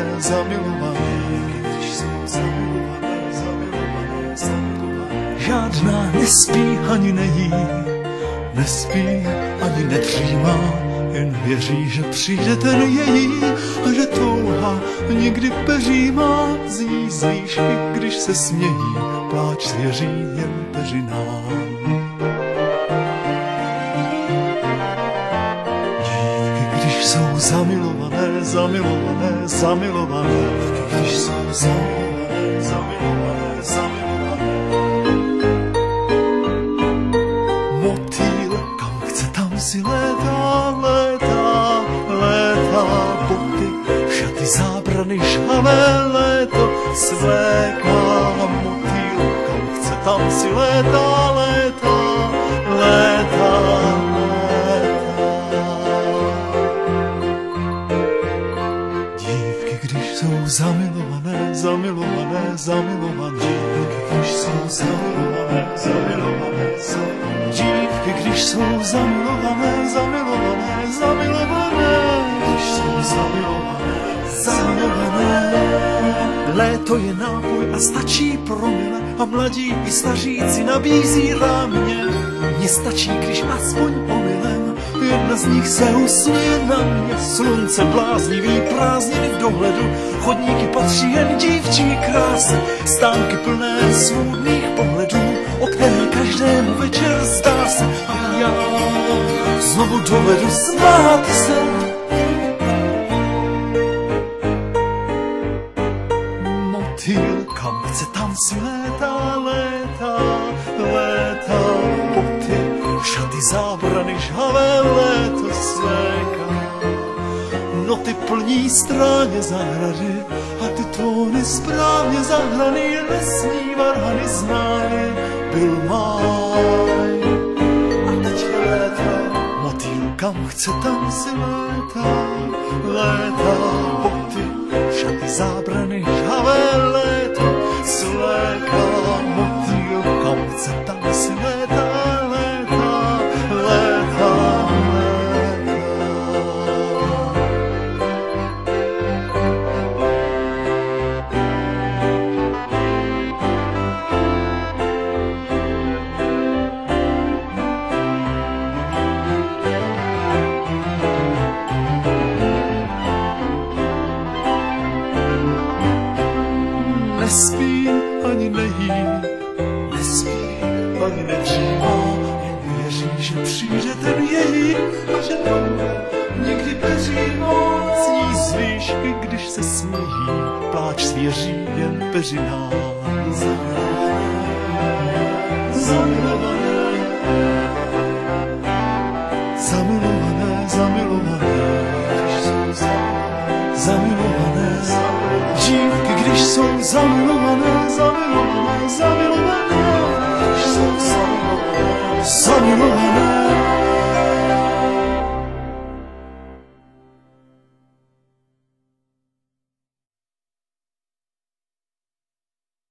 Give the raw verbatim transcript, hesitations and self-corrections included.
zamilované, když jsou zamilované, zamilované, zamilované. Žádná nespí ani nejí, nespí ani nedřímá, jen věří, že přijde ten její a že touha nikdy peří má. Zní z výšky, když se smějí, pláč svěří jen peřinám. Dívky, když jsou zamilované, zamilované, zamilované, když jsou zamilované, zamilované, zamilované. Motýl, kam chce, tam si létá, létá, létá. Boty, šaty, zábrany, žhavé léto svéká. Motýl, kam chce, tam si létá, létá, létá, létá. Dívky, když jsou zamilované, zamilované, zamilované. Dívky, když jsou zamilované, zamilované, zamilované. Dívky, když jsou zamilované, zamilované, zamilované. Když jsou zamilované, zamilované. Léto je nápoj a stačí promile a mladí i staříci nabízí rámě. Mně stačí, když aspoň omylem jedna z nich se usměje na mě. Slunce bláznivý, prázdniny v dohledu, chodníky patří jen dívčí krásy, stánky plné svůdných pohledů, o které každému večer zdá se. A já znovu dovedu smát se. Motýl, kam chce, tam si létá, létá, létá. Boty, šaty, zábrany, žhavé léto svéká. Noty plní stráně zahrady a ty tóny správně zahrany, lesní varhany znány, byl máj. A teď je léto, motýl, kam chce, tam si létá, létá. Boty, šaty, zábrany, žhavé léto svéká. Motýl, kam chce, tam si létá, létá, létá, létá. Nespí ani nejí, nespí ani nedřímá, jen věří, že přijde ten její a že touha někdy peřívá. Zní z výšky, když se smějí, pláč svěří jen peřinám. Zamilované, zamilované, zamilované, zamilované, dívky, když jsou zamilované, zamilované, zamilované, když jsou zamilované, zamilované.